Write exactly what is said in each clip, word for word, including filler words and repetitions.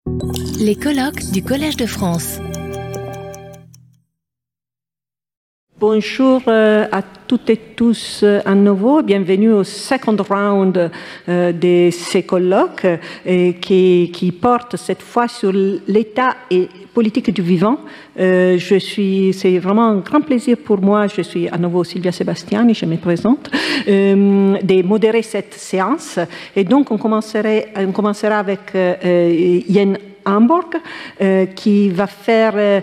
Les colloques du Collège de France. Bonjour à toutes et tous à nouveau. Bienvenue au second round de ces colloques qui, qui portent cette fois sur l'état et politique du vivant. Je suis, c'est vraiment un grand plaisir pour moi. Je suis à nouveau Silvia Sebastiani, je me présente, de modérer cette séance. Et donc on commencerait, on commencera avec Yen Hamburg, euh, qui va faire, euh,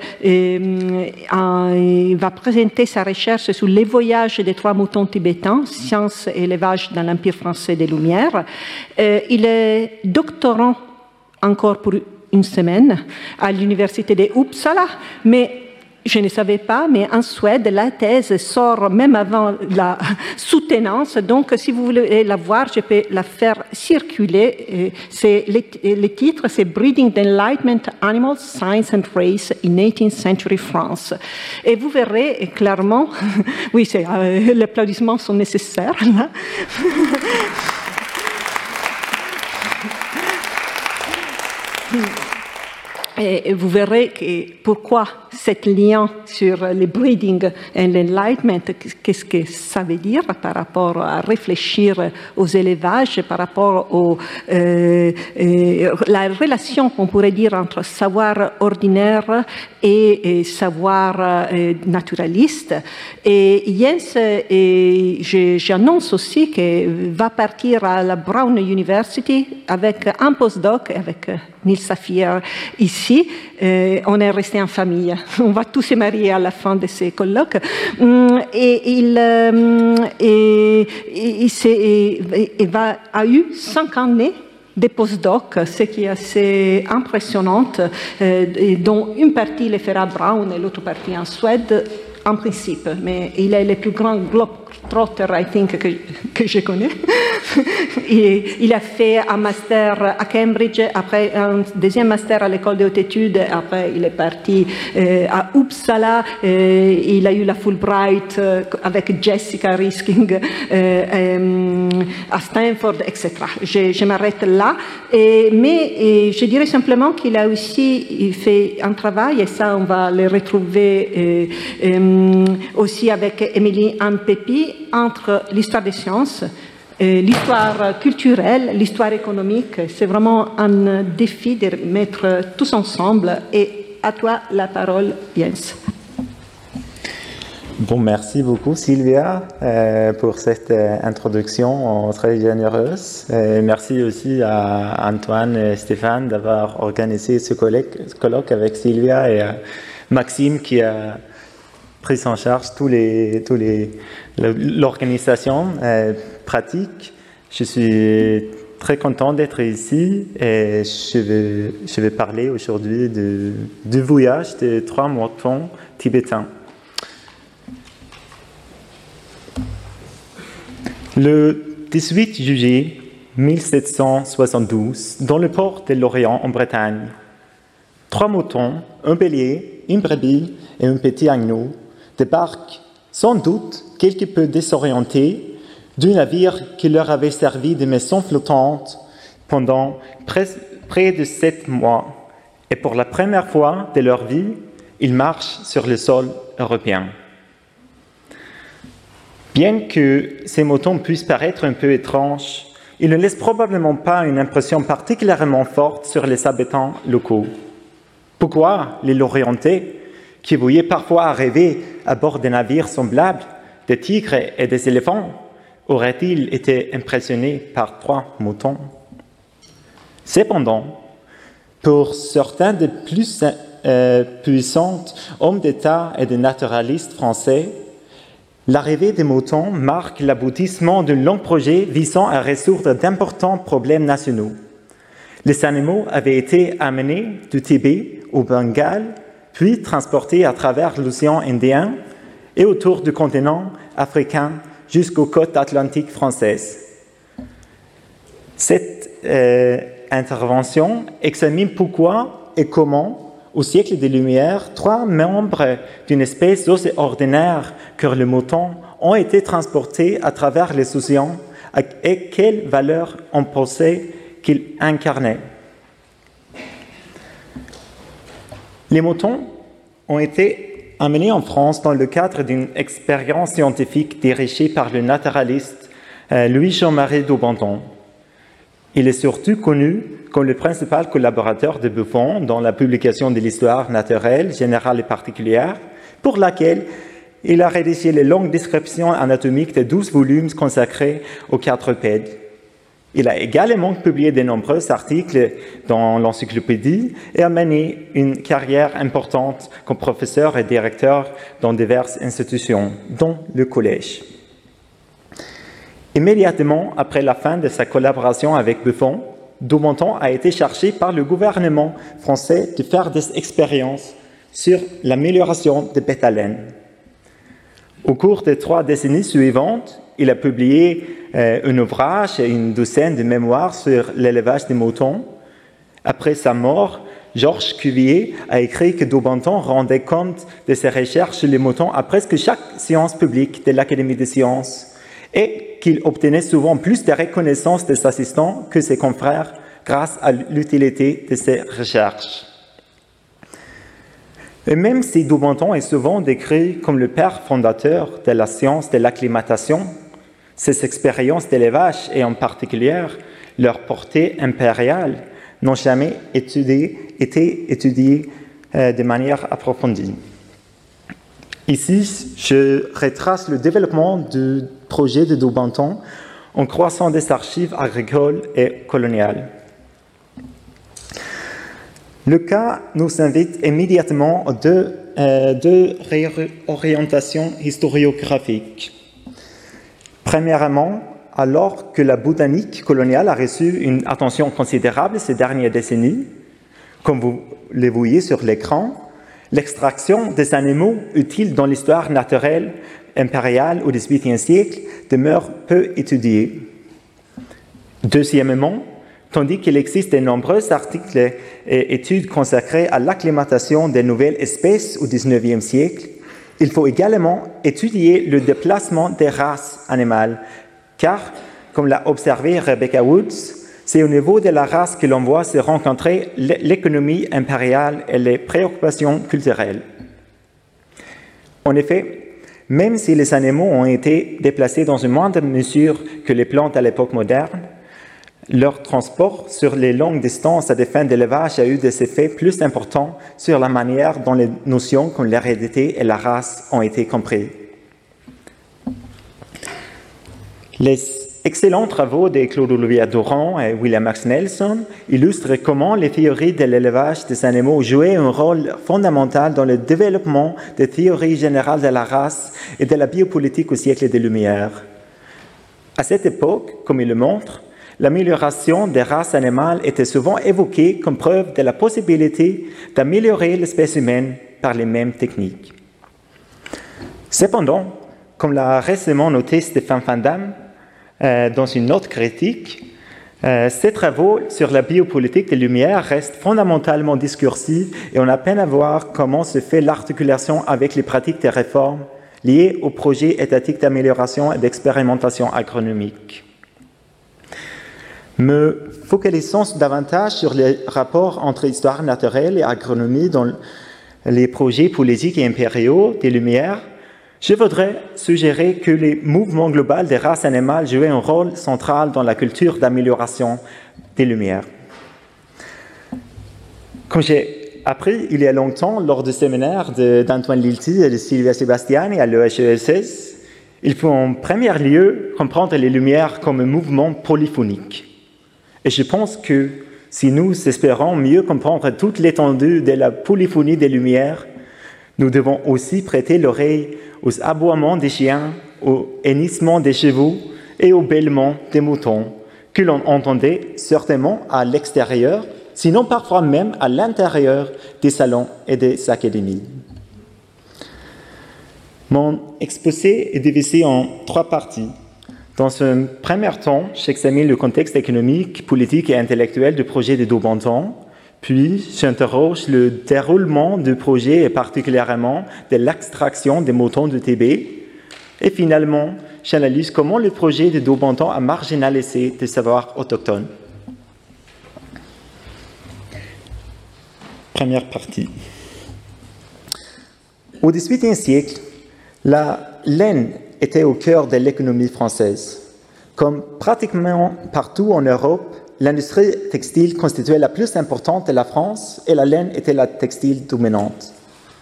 euh, va présenter sa recherche sur les voyages des trois moutons tibétains, science et élevage dans l'Empire français des Lumières. Euh, il est doctorant encore pour une semaine à l'université de Uppsala, mais je ne savais pas, mais en Suède, la thèse sort même avant la soutenance. Donc, si vous voulez la voir, je peux la faire circuler. C'est, le, le titre, c'est Breeding the Enlightenment Animals, Science and Race in eighteenth century France. Et vous verrez clairement, oui, c'est, euh, les applaudissements sont nécessaires, là. Et vous verrez que pourquoi cet lien sur le breeding et l'enlightenment, qu'est-ce que ça veut dire par rapport à réfléchir aux élevages, par rapport au, euh, euh, la relation, on pourrait dire, entre savoir ordinaire et, et savoir euh, naturaliste. Et Jens, et j'annonce aussi qu'il va partir à la Brown University avec un postdoc, avec Nils Saphir ici. Euh, on est resté en famille. On va tous se marier à la fin de ces colloques. Et il, euh, et, et, et, et va, a eu cinq années de postdoc, ce qui est assez impressionnant, euh, dont une partie le fera Brown et l'autre partie en Suède, en principe. Mais il est le plus grand globetrotter, I think, que, que je connais. Et il a fait un master à Cambridge, après un deuxième master à l'école des hautes études, après il est parti euh, à Uppsala, euh, il a eu la Fulbright euh, avec Jessica Risking euh, euh, à Stanford, et cetera. Je, je m'arrête là, et, mais et je dirais simplement qu'il a aussi fait un travail, et ça on va le retrouver euh, euh, aussi avec Émilie Anne Pépi, entre l'histoire des sciences, l'histoire culturelle, l'histoire économique. C'est vraiment un défi de mettre tous ensemble. Et à toi la parole, Jens. Bon, merci beaucoup Sylvia euh, pour cette euh, introduction euh, très généreuse. Euh, merci aussi à Antoine et Stéphane d'avoir organisé ce colloque, colloque avec Sylvia et à Maxime qui a pris en charge tous les, tous les, l'organisation euh, pratique. Je suis très content d'être ici et je vais, je vais parler aujourd'hui de, du voyage des trois moutons tibétains. Le dix-huit juillet mille sept cent soixante-douze, dans le port de Lorient en Bretagne, trois moutons, un bélier, une brebis et un petit agneau débarquent sans doute quelque peu désorientés du navire qui leur avait servi de maison flottante pendant près de sept mois. Et pour la première fois de leur vie, ils marchent sur le sol européen. Bien que ces moutons puissent paraître un peu étranges, ils ne laissent probablement pas une impression particulièrement forte sur les habitants locaux. Pourquoi les Lorientais, qui voyaient parfois arriver à bord des navires semblables, des tigres et des éléphants, auraient-ils été impressionnés par trois moutons? Cependant, pour certains des plus euh, puissants hommes d'État et des naturalistes français, l'arrivée des moutons marque l'aboutissement d'un long projet visant à résoudre d'importants problèmes nationaux. Les animaux avaient été amenés du Tibet au Bengale, puis transportés à travers l'océan Indien et autour du continent africain jusqu'aux côtes atlantiques françaises. Cette euh, intervention examine pourquoi et comment, au siècle des Lumières, trois membres d'une espèce aussi ordinaire que le mouton ont été transportés à travers les océans et quelle valeur on pensait qu'ils incarnaient. Les moutons ont été amenés en France dans le cadre d'une expérience scientifique dirigée par le naturaliste euh, Louis-Jean-Marie Daubenton. Il est surtout connu comme le principal collaborateur de Buffon dans la publication de l'histoire naturelle, générale et particulière, pour laquelle il a rédigé les longues descriptions anatomiques de douze volumes consacrés aux quadrupèdes. Il a également publié de nombreux articles dans l'encyclopédie et a mené une carrière importante comme professeur et directeur dans diverses institutions, dont le collège. Immédiatement après la fin de sa collaboration avec Buffon, Daubenton a été chargé par le gouvernement français de faire des expériences sur l'amélioration des bêtes à laine. Au cours des trois décennies suivantes, il a publié euh, un ouvrage et une douzaine de mémoires sur l'élevage des moutons. Après sa mort, Georges Cuvier a écrit que Daubenton rendait compte de ses recherches sur les moutons à presque chaque séance publique de l'Académie des sciences et qu'il obtenait souvent plus de reconnaissance des assistants que ses confrères grâce à l'utilité de ses recherches. Et même si Daubenton est souvent décrit comme le père fondateur de la science de l'acclimatation, ses expériences d'élevage et en particulier leur portée impériale n'ont jamais étudié, été étudiées euh, de manière approfondie. Ici, je retrace le développement du projet de Daubenton en croisant des archives agricoles et coloniales. Le cas nous invite immédiatement à deux, euh, deux réorientations historiographiques. Premièrement, alors que la botanique coloniale a reçu une attention considérable ces dernières décennies, comme vous le voyez sur l'écran, l'extraction des animaux utiles dans l'histoire naturelle impériale au dix-huitième siècle demeure peu étudiée. Deuxièmement, tandis qu'il existe de nombreux articles et études consacrés à l'acclimatation des nouvelles espèces au dix-neuvième siècle, il faut également étudier le déplacement des races animales, car, comme l'a observé Rebecca Woods, c'est au niveau de la race que l'on voit se rencontrer l'économie impériale et les préoccupations culturelles. En effet, même si les animaux ont été déplacés dans une moindre mesure que les plantes à l'époque moderne, leur transport sur les longues distances à des fins d'élevage a eu des effets plus importants sur la manière dont les notions comme l'hérédité et la race ont été comprises. Les excellents travaux de Claude Olivier Durand et William Max Nelson illustrent comment les théories de l'élevage des animaux jouaient un rôle fondamental dans le développement des théories générales de la race et de la biopolitique au siècle des Lumières. À cette époque, comme il le montre, l'amélioration des races animales était souvent évoquée comme preuve de la possibilité d'améliorer l'espèce humaine par les mêmes techniques. Cependant, comme l'a récemment noté Stéphane Van Damme euh, dans une note critique, euh, ces travaux sur la biopolitique des Lumières restent fondamentalement discursifs et on a peine à voir comment se fait l'articulation avec les pratiques de réforme liées au projet étatique d'amélioration et d'expérimentation agronomique. Me focalisant davantage sur les rapports entre histoire naturelle et agronomie dans les projets politiques et impériaux des Lumières, je voudrais suggérer que les mouvements globaux des races animales jouaient un rôle central dans la culture d'amélioration des Lumières. Comme j'ai appris il y a longtemps lors du séminaire de, d'Antoine Lilti et de Silvia Sebastiani à l'E H E S S, il faut en premier lieu comprendre les Lumières comme un mouvement polyphonique. Et je pense que si nous espérons mieux comprendre toute l'étendue de la polyphonie des Lumières, nous devons aussi prêter l'oreille aux aboiements des chiens, aux hennissements des chevaux et aux bêlements des moutons, que l'on entendait certainement à l'extérieur, sinon parfois même à l'intérieur des salons et des académies. Mon exposé est divisé en trois parties. Dans un premier temps, j'examine le contexte économique, politique et intellectuel du projet de Daubenton, puis j'interroge le déroulement du projet et particulièrement de l'extraction des moutons de Tibet, et finalement, j'analyse comment le projet de Daubenton a marginalisé des savoirs autochtones. Première partie. Au dix-huitième siècle, la laine était au cœur de l'économie française. Comme pratiquement partout en Europe, l'industrie textile constituait la plus importante de la France et la laine était la textile dominante.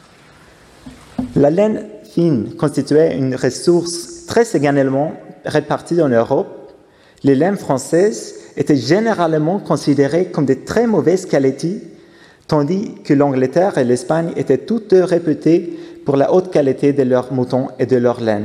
La laine fine constituait une ressource très également répartie en Europe. Les laines françaises étaient généralement considérées comme de très mauvaise qualité, tandis que l'Angleterre et l'Espagne étaient toutes deux réputées pour la haute qualité de leurs moutons et de leur laine.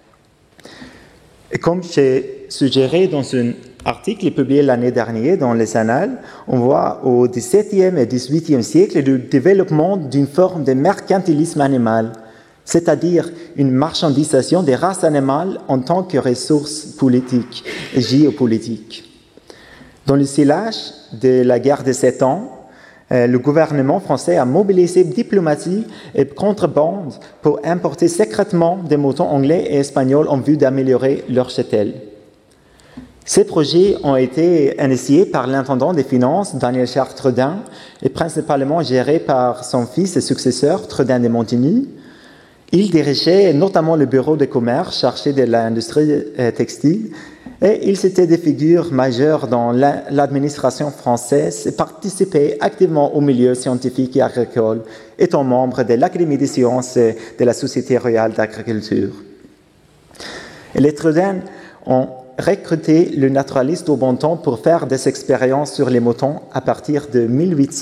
Et comme j'ai suggéré dans un article publié l'année dernière dans les Annales, on voit au dix-septième et dix-huitième siècle le développement d'une forme de mercantilisme animal, c'est-à-dire une marchandisation des races animales en tant que ressource politique et géopolitique. Dans le sillage de la guerre de Sept Ans, le gouvernement français a mobilisé diplomatie et contrebande pour importer secrètement des moutons anglais et espagnols en vue d'améliorer leur cheptel. Ces projets ont été initiés par l'intendant des finances, Daniel Charles Tredin, et principalement gérés par son fils et successeur, Tredin de Montigny. Il dirigeait notamment le bureau de commerce chargé de l'industrie textile et il s'était des figures majeures dans l'administration française et participait activement au milieu scientifique et agricole, étant membre de l'Académie des sciences et de la Société royale d'agriculture. Les Tredin ont recruté le naturaliste au bon temps pour faire des expériences sur les moutons à partir de mille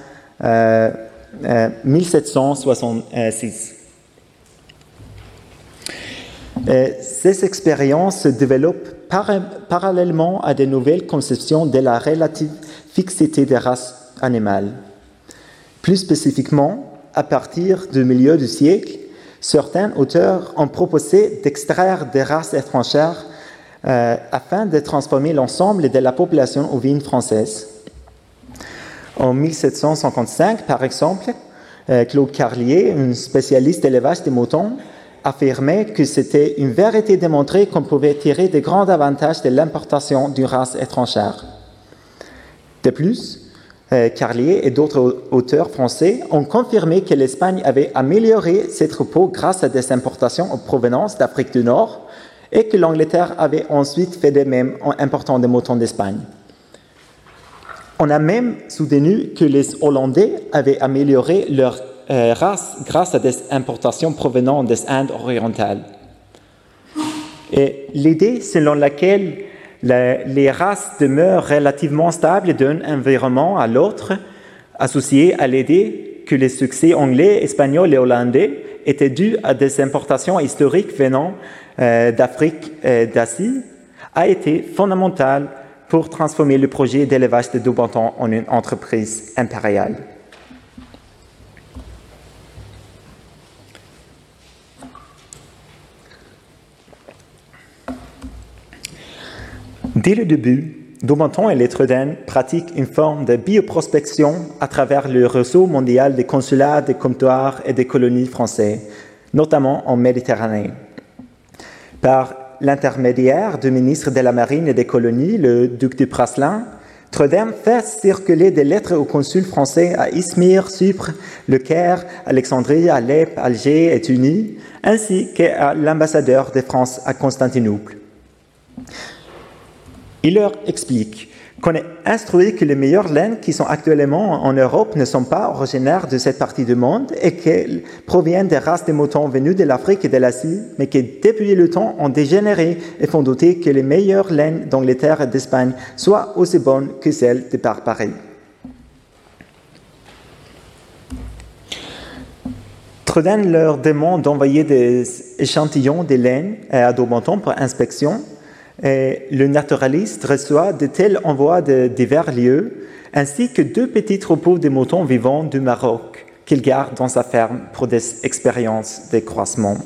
sept cent soixante-six. Et ces expériences se développent par, parallèlement à de nouvelles conceptions de la relative fixité des races animales. Plus spécifiquement, à partir du milieu du siècle, certains auteurs ont proposé d'extraire des races étrangères euh, afin de transformer l'ensemble de la population ovine française. En mille sept cent cinquante-cinq, par exemple, euh, Claude Carlier, un spécialiste d'élevage des moutons, affirmait que c'était une vérité démontrée qu'on pouvait tirer de grands avantages de l'importation d'une race étrangère. De plus, euh, Carlier et d'autres auteurs français ont confirmé que l'Espagne avait amélioré ses troupeaux grâce à des importations en provenance d'Afrique du Nord et que l'Angleterre avait ensuite fait de même en important des moutons d'Espagne. On a même soutenu que les Hollandais avaient amélioré leur Euh, race grâce à des importations provenant des Indes orientales. Et l'idée selon laquelle la, les races demeurent relativement stables d'un environnement à l'autre, associée à l'idée que les succès anglais, espagnols et hollandais étaient dus à des importations historiques venant euh, d'Afrique et d'Asie, a été fondamentale pour transformer le projet d'élevage de Daubenton en une entreprise impériale. Dès le début, Daubenton et les Tredin pratiquent une forme de bioprospection à travers le réseau mondial des consulats, des comptoirs et des colonies français, notamment en Méditerranée. Par l'intermédiaire du ministre de la Marine et des colonies, le duc de Praslin, Tredin fait circuler des lettres aux consuls français à Izmir, Chypre, Le Caire, Alexandrie, Alep, Alger et Tunis, ainsi qu'à l'ambassadeur de France à Constantinople. Il leur explique qu'on est instruit que les meilleures laines qui sont actuellement en Europe ne sont pas originaires de cette partie du monde et qu'elles proviennent des races de moutons venus de l'Afrique et de l'Asie, mais qui depuis le temps ont dégénéré et font douter que les meilleures laines d'Angleterre et d'Espagne soient aussi bonnes que celles de Barbarie. Tredin leur demande d'envoyer des échantillons de laine à Daubenton pour inspection. Et le naturaliste reçoit de tels envois de divers lieux, ainsi que deux petits troupeaux de moutons vivants du Maroc qu'il garde dans sa ferme pour des expériences de croissement.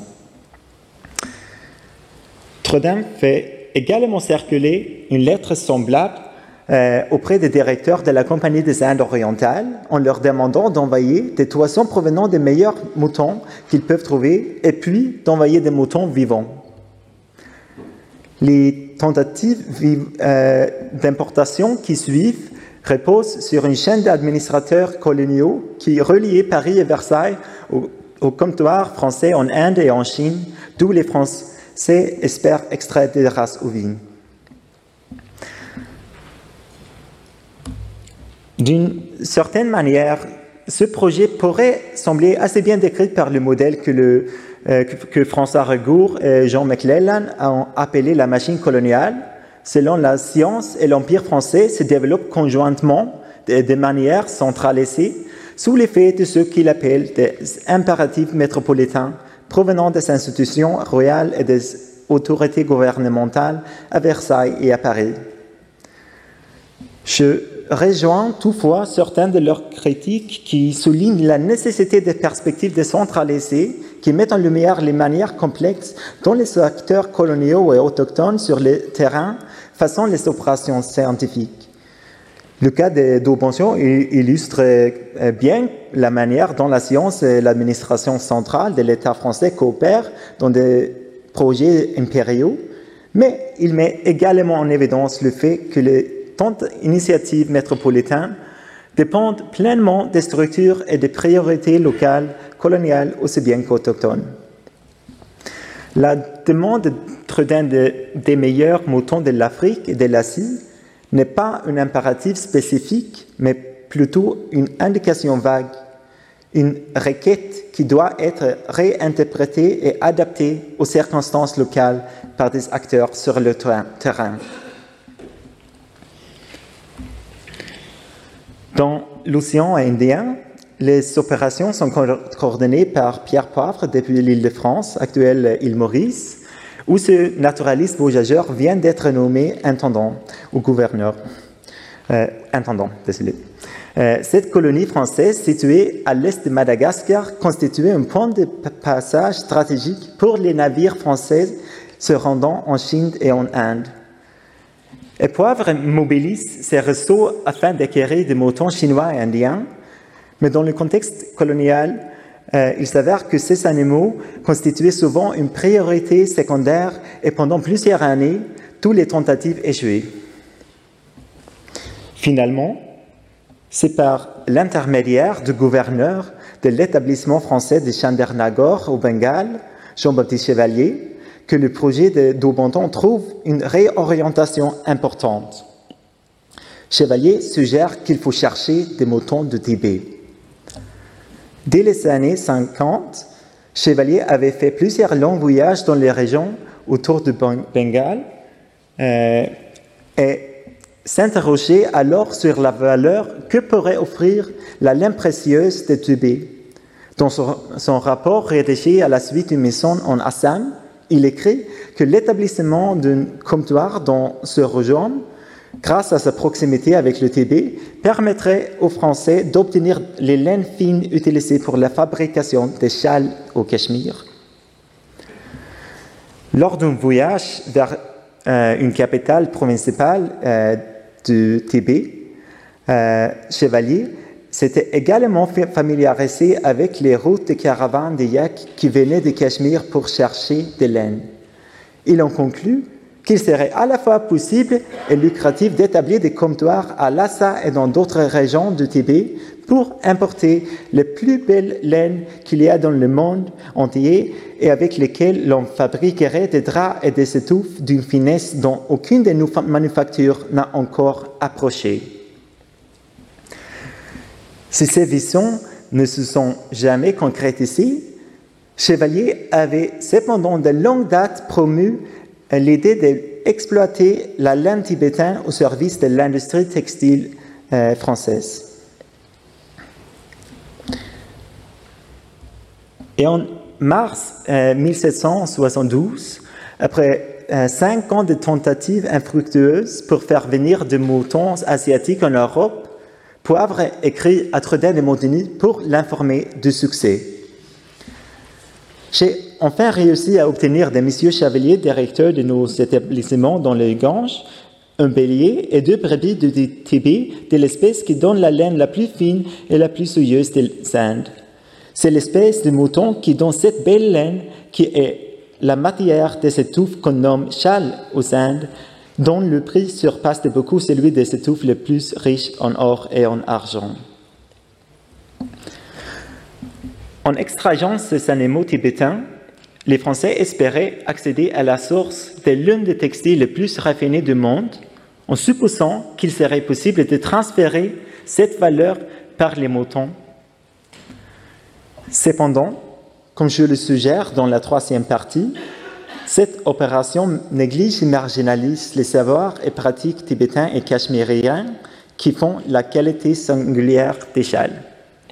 Tredin fait également circuler une lettre semblable euh, auprès des directeurs de la Compagnie des Indes orientales en leur demandant d'envoyer des toisons provenant des meilleurs moutons qu'ils peuvent trouver et puis d'envoyer des moutons vivants. Les tentatives euh, d'importation qui suivent reposent sur une chaîne d'administrateurs coloniaux qui reliait Paris et Versailles au, au comptoir français en Inde et en Chine, d'où les Français espèrent extraire des races ovines. D'une certaine manière, ce projet pourrait sembler assez bien décrit par le modèle que, le, euh, que, que François Regour et Jean McClellan ont appelé la machine coloniale. Selon la science et l'Empire français se développent conjointement de, de manière centralisée sous l'effet de ce qu'il appelle des impératifs métropolitains provenant des institutions royales et des autorités gouvernementales à Versailles et à Paris. Je rejoins toutefois certains de leurs critiques qui soulignent la nécessité des perspectives décentralisées qui mettent en lumière les manières complexes dont les acteurs coloniaux et autochtones sur le terrain façon les opérations scientifiques. Le cas de Daubention illustre bien la manière dont la science et l'administration centrale de l'État français coopèrent dans des projets impériaux, mais il met également en évidence le fait que les tant initiatives métropolitaines dépendent pleinement des structures et des priorités locales, coloniales aussi bien qu'autochtones. La demande d'un des meilleurs moutons de l'Afrique et de l'Asie n'est pas un impératif spécifique, mais plutôt une indication vague, une requête qui doit être réinterprétée et adaptée aux circonstances locales par des acteurs sur le terrain. Dans l'océan Indien, les opérations sont coordonnées par Pierre Poivre depuis l'île de France, actuelle île Maurice, où ce naturaliste voyageur vient d'être nommé intendant ou gouverneur. Euh, intendant, désolé. Euh, cette colonie française située à l'est de Madagascar constituait un point de passage stratégique pour les navires français se rendant en Chine et en Inde. Et Poivre mobilise ses réseaux afin d'acquérir des moutons chinois et indiens, mais dans le contexte colonial, euh, il s'avère que ces animaux constituaient souvent une priorité secondaire et pendant plusieurs années, toutes les tentatives échouaient. Finalement, c'est par l'intermédiaire du gouverneur de l'établissement français de Chandernagore au Bengale, Jean-Baptiste Chevalier, que le projet de Daubenton trouve une réorientation importante. Chevalier suggère qu'il faut chercher des moutons de Tibet. Dès les années cinquante, Chevalier avait fait plusieurs longs voyages dans les régions autour du Bengale euh, et s'interrogeait alors sur la valeur que pourrait offrir la laine précieuse de Tibet. Dans son, son rapport rédigé à la suite d'une mission en Assam, il écrit que l'établissement d'un comptoir dans ce région, grâce à sa proximité avec le Tibet, permettrait aux Français d'obtenir les laines fines utilisées pour la fabrication des châles au Cachemire. Lors d'un voyage vers euh, une capitale provinciale euh, du Tibet, euh, Chevalier s'était également familiarisé avec les routes de caravanes de yaks qui venaient du Cachemire pour chercher des laines. Il en conclut qu'il serait à la fois possible et lucratif d'établir des comptoirs à Lhasa et dans d'autres régions du Tibet pour importer les plus belles laines qu'il y a dans le monde entier et avec lesquelles l'on fabriquerait des draps et des étoffes d'une finesse dont aucune de nos manufactures n'a encore approché. Si ces visions ne se sont jamais concrétisées, Chevalier avait cependant de longue date promu l'idée d'exploiter la laine tibétaine au service de l'industrie textile euh, française. Et en mars euh, mille sept cent soixante-douze, après euh, cinq ans de tentatives infructueuses pour faire venir des moutons asiatiques en Europe, Poivre écrit à Trudel de Montigny pour l'informer du succès. J'ai enfin réussi à obtenir de M. Chevalier, directeur de nos établissements dans les Ganges, un bélier et deux brebis de Tibet de l'espèce qui donne la laine la plus fine et la plus soyeuse des Indes. C'est l'espèce de mouton qui donne cette belle laine qui est la matière de cette touffe qu'on nomme châle aux Indes, dont le prix surpasse de beaucoup celui des étouffes les plus riches en or et en argent. En En extrageant ces animaux tibétains, les Français espéraient accéder à la source de l'un des textiles les plus raffinés du monde, en supposant qu'il serait possible de transférer cette valeur par les moutons. Cependant, comme je le suggère dans la troisième partie, cette opération néglige et marginalise les savoirs et pratiques tibétains et cachemiriens qui font la qualité singulière des châles.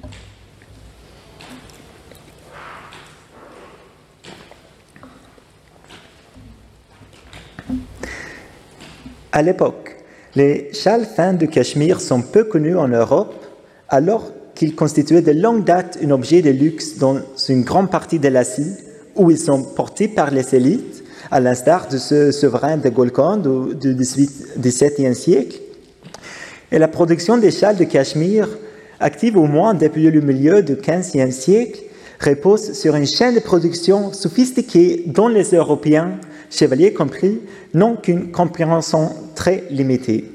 À l'époque, les châles fins de Cachemire sont peu connus en Europe, alors qu'ils constituaient de longue date un objet de luxe dans une grande partie de l'Asie, où ils sont portés par les élites, à l'instar de ce souverain de Golconde du dix-septième siècle. Et la production des châles de Cachemire, active au moins depuis le milieu du quinzième siècle, repose sur une chaîne de production sophistiquée dont les Européens, chevaliers compris, n'ont qu'une compréhension très limitée.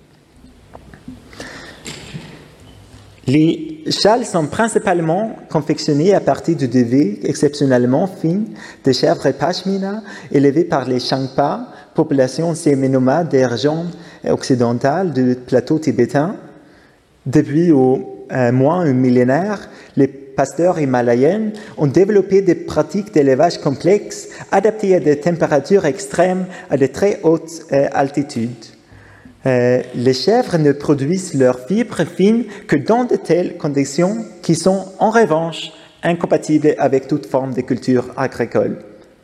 Les châles sont principalement confectionnés à partir de duvet exceptionnellement fines de chèvres pashmina élevées par les Shangpa, population sémi-nomade des régions occidentales du plateau tibétain. Depuis au euh, moins un millénaire, les pasteurs himalayens ont développé des pratiques d'élevage complexes adaptées à des températures extrêmes à de très hautes euh, altitudes. Euh, les chèvres ne produisent leurs fibres fines que dans de telles conditions qui sont en revanche incompatibles avec toute forme de culture agricole.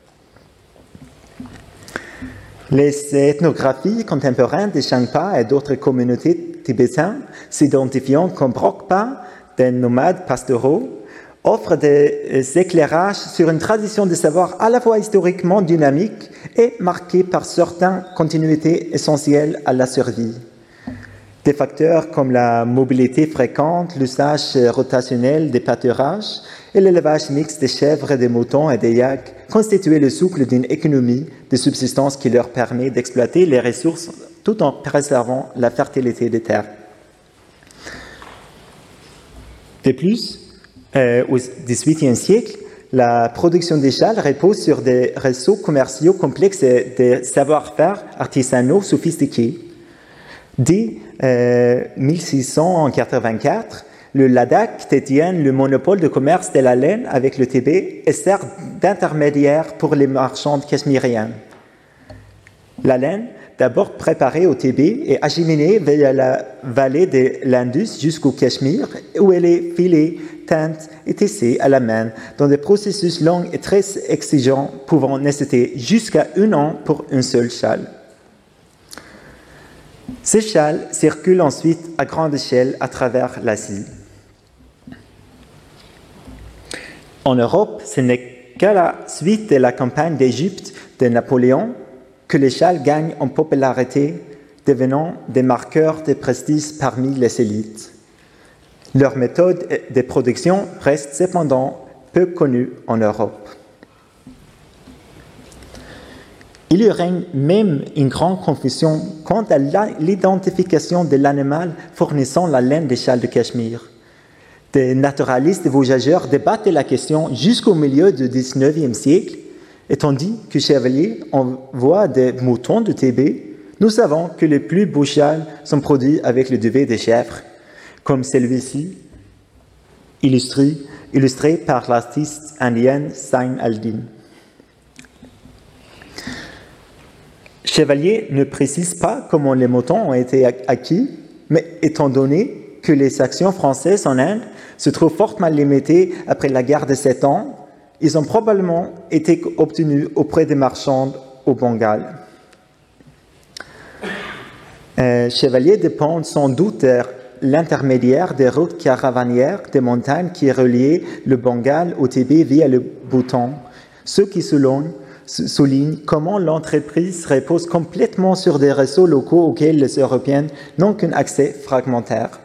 Les ethnographies contemporaines des Shangpa et d'autres communautés tibétaines s'identifiant comme Brokpa, des nomades pastoraux, offrent des éclairages sur une tradition de savoir à la fois historiquement dynamique et marquée par certaines continuités essentielles à la survie. Des facteurs comme la mobilité fréquente, l'usage rotationnel des pâturages et l'élevage mixte des chèvres, des moutons et des yaks constituaient le socle d'une économie de subsistance qui leur permet d'exploiter les ressources tout en préservant la fertilité des terres. De plus, Euh, au dix-huitième siècle, la production des châles repose sur des réseaux commerciaux complexes et des savoir-faire artisanaux sophistiqués. Dès euh, mille six cent quatre-vingt-quatre, le Ladakh détient le monopole de commerce de la laine avec le Tibet et sert d'intermédiaire pour les marchands cachemiriens. La laine, d'abord préparée au Tibet et acheminée via la vallée de l'Indus jusqu'au Cachemire, où elle est filée, teinte et tissée à la main dans des processus longs et très exigeants pouvant nécessiter jusqu'à un an pour un seul châle. Ces châles circulent ensuite à grande échelle à travers l'Asie. En Europe, ce n'est qu'à la suite de la campagne d'Égypte de Napoléon que les châles gagnent en popularité, devenant des marqueurs de prestige parmi les élites. Leur méthode de production reste cependant peu connue en Europe. Il y règne même une grande confusion quant à l'identification de l'animal fournissant la laine des châles de Cachemire. Des naturalistes et voyageurs débattent la question jusqu'au milieu du dix-neuvième siècle, et tandis que Chevalier envoie des moutons du Tibet, nous savons que les plus beaux châles sont produits avec le duvet des chèvres, comme celui-ci, illustré, illustré par l'artiste indienne Zain al-Din. Chevalier ne précise pas comment les moutons ont été acquis, mais étant donné que les actions françaises en Inde se trouvent fortement limitées après la guerre de Sept Ans, ils ont probablement été obtenus auprès des marchands au Bengale. Euh, Chevalier dépend sans doute de l'intermédiaire des routes caravanières des montagnes qui reliaient le Bengale au Tibet via le Bhoutan, ce qui souligne, souligne comment l'entreprise repose complètement sur des réseaux locaux auxquels les Européens n'ont qu'un accès fragmentaire.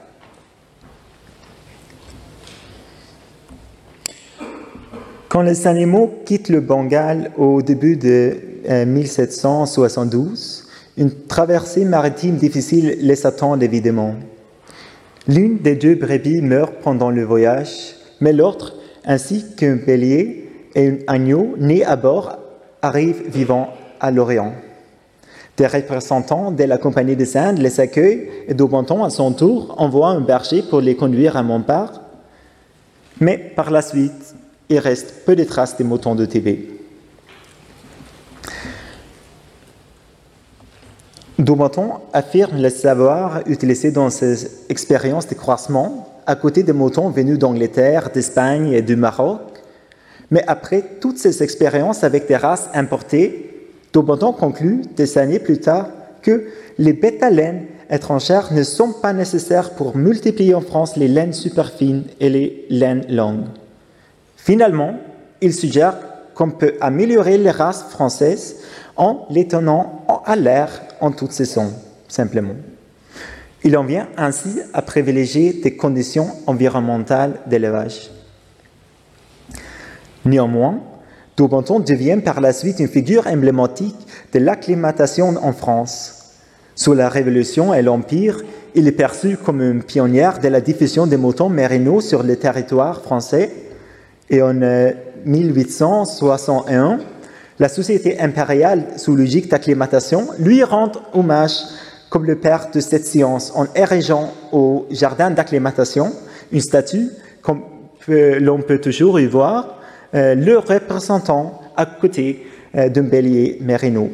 Quand les animaux quittent le Bengale au début de euh, mille sept cent soixante-douze, une traversée maritime difficile les attend évidemment. L'une des deux brebis meurt pendant le voyage, mais l'autre ainsi qu'un bélier et un agneau nés à bord arrivent vivants à l'Orient. Des représentants de la Compagnie des Indes les accueillent et Daubenton, à son tour, envoie un berger pour les conduire à Montbard. Mais par la suite, il reste peu de traces des moutons de Tibet. Daubenton affirme le savoir utilisé dans ses expériences de croisement à côté des moutons venus d'Angleterre, d'Espagne et du Maroc. Mais après toutes ces expériences avec des races importées, Daubenton conclut des années plus tard que les bêta-laines étrangères ne sont pas nécessaires pour multiplier en France les laines super fines et les laines longues. Finalement, il suggère qu'on peut améliorer les races françaises en les tenant à l'air en toute saison, simplement. Il en vient ainsi à privilégier des conditions environnementales d'élevage. Néanmoins, Daubenton devient par la suite une figure emblématique de l'acclimatation en France. Sous la Révolution et l'Empire, il est perçu comme une pionnière de la diffusion des moutons mérinos sur le territoire français. Et en mille huit cent soixante et un, la Société impériale sous logique d'acclimatation lui rend hommage comme le père de cette science en érigeant au jardin d'acclimatation une statue comme l'on peut toujours y voir, euh, le représentant à côté euh, d'un bélier mérino.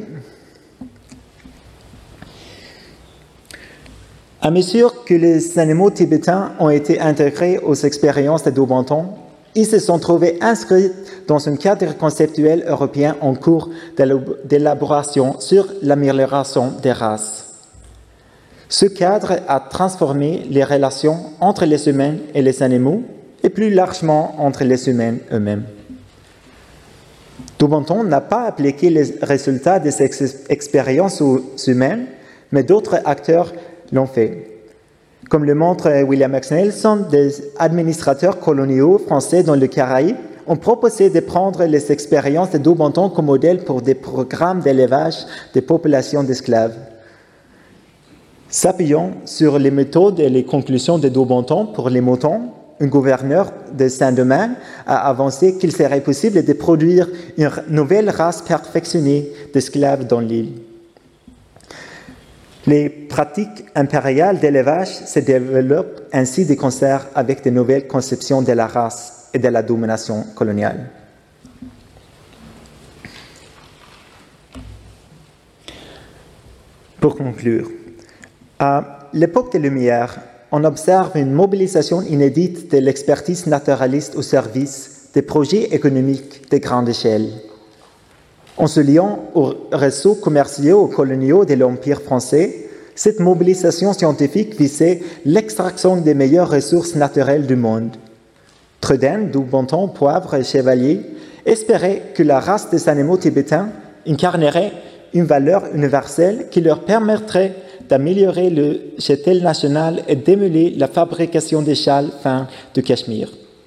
À mesure que les animaux tibétains ont été intégrés aux expériences de Daubenton, ils se sont trouvés inscrits dans un cadre conceptuel européen en cours d'élaboration sur l'amélioration des races. Ce cadre a transformé les relations entre les humains et les animaux, et plus largement entre les humains eux-mêmes. Daubenton n'a pas appliqué les résultats de ces expériences aux humains, mais d'autres acteurs l'ont fait. Comme le montre William X. Nelson, des administrateurs coloniaux français dans le Caraïbe ont proposé de prendre les expériences de Daubenton comme modèle pour des programmes d'élevage des populations d'esclaves. S'appuyant sur les méthodes et les conclusions de Daubenton pour les moutons, un gouverneur de Saint-Domingue a avancé qu'il serait possible de produire une nouvelle race perfectionnée d'esclaves dans l'île. Les pratiques impériales d'élevage se développent ainsi de concert avec de nouvelles conceptions de la race et de la domination coloniale. Pour conclure, à l'époque des Lumières, on observe une mobilisation inédite de l'expertise naturaliste au service des projets économiques de grande échelle. En se liant aux réseaux commerciaux et coloniaux de l'Empire français, cette mobilisation scientifique visait l'extraction des meilleures ressources naturelles du monde. Truden, Daubenton, Poivre et Chevalier espéraient que la race des animaux tibétains incarnerait une valeur universelle qui leur permettrait d'améliorer le cheptel national et d'émuler la fabrication des châles fins de Cachemire.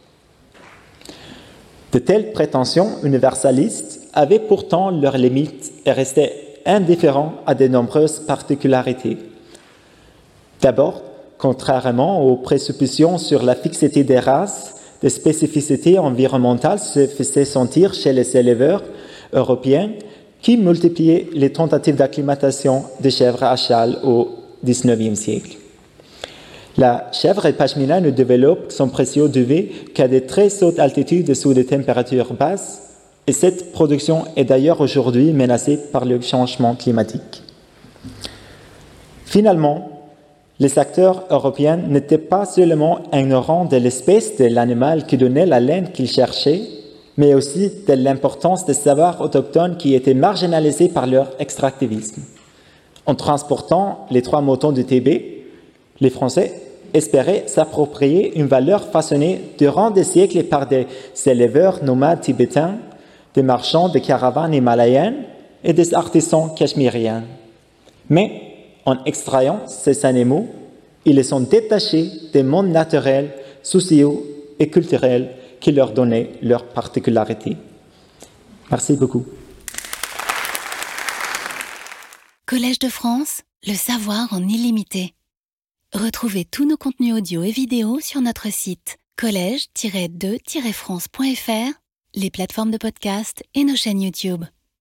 De telles prétentions universalistes avaient pourtant leurs limites et restaient indifférents à de nombreuses particularités. D'abord, contrairement aux présuppositions sur la fixité des races, des spécificités environnementales se faisaient sentir chez les éleveurs européens qui multipliaient les tentatives d'acclimatation des chèvres à châle au dix-neuvième siècle. La chèvre pashmina ne développe son précieux duvet qu'à de très hautes altitudes sous des températures basses, et cette production est d'ailleurs aujourd'hui menacée par le changement climatique. Finalement, les acteurs européens n'étaient pas seulement ignorants de l'espèce de l'animal qui donnait la laine qu'ils cherchaient, mais aussi de l'importance des savoirs autochtones qui étaient marginalisés par leur extractivisme. En transportant les trois moutons du Tibet, les Français espéraient s'approprier une valeur façonnée durant des siècles par des éleveurs nomades tibétains, des marchands de caravanes himalayennes et des artisans cachemiriens. Mais en extrayant ces animaux, ils les sont détachés des mondes naturels, sociaux et culturels qui leur donnaient leurs particularités. Merci beaucoup. Collège de France, le savoir en illimité. Retrouvez tous nos contenus audio et vidéo sur notre site collège tiret de tiret france point f r, les plateformes de podcast et nos chaînes YouTube.